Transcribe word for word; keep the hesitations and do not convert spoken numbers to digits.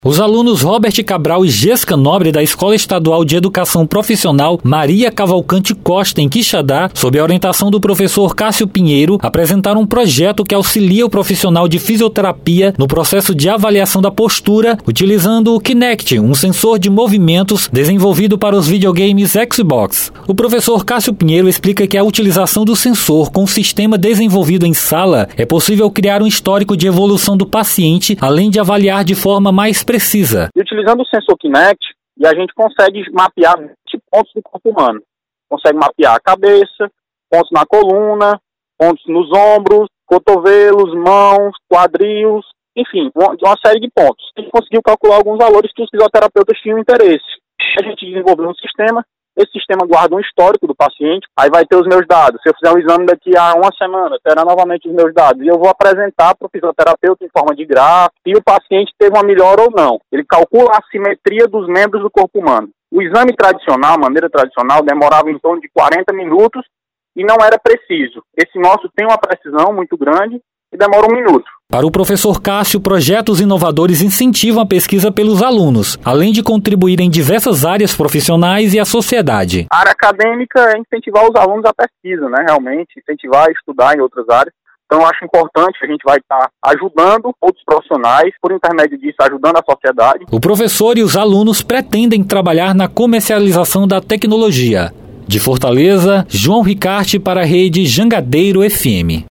Os alunos Robert Cabral e Jéssica Nobre da Escola Estadual de Educação Profissional Maria Cavalcante Costa, em Quixadá, sob a orientação do professor Cássio Pinheiro, apresentaram um projeto que auxilia o profissional de fisioterapia no processo de avaliação da postura, utilizando o Kinect, um sensor de movimentos desenvolvido para os videogames Xbox. O professor Cássio Pinheiro explica que a utilização do sensor com o sistema desenvolvido em sala é possível criar um histórico de evolução do paciente, além de avaliar de forma mais precisa. E utilizando o sensor Kinect, e a gente consegue mapear vinte pontos do corpo humano. Consegue mapear a cabeça, pontos na coluna, pontos nos ombros, cotovelos, mãos, quadris, enfim, uma, uma série de pontos. A gente conseguiu calcular alguns valores que os fisioterapeutas tinham interesse. A gente desenvolveu um sistema. Esse sistema guarda um histórico do paciente, aí vai ter os meus dados. Se eu fizer um exame daqui a uma semana, terá novamente os meus dados. E eu vou apresentar para o fisioterapeuta em forma de gráfico se o paciente teve uma melhora ou não. Ele calcula a simetria dos membros do corpo humano. O exame tradicional, a maneira tradicional, demorava em torno de quarenta minutos e não era preciso. Esse nosso tem uma precisão muito grande e demora um minuto. Para o professor Cássio, projetos inovadores incentivam a pesquisa pelos alunos, além de contribuir em diversas áreas profissionais e a sociedade. A área acadêmica é incentivar os alunos à pesquisa, né? Realmente, incentivar a estudar em outras áreas. Então, eu acho importante, a gente vai estar ajudando outros profissionais, por intermédio disso, ajudando a sociedade. O professor e os alunos pretendem trabalhar na comercialização da tecnologia. De Fortaleza, João Ricarte para a rede Jangadeiro F M.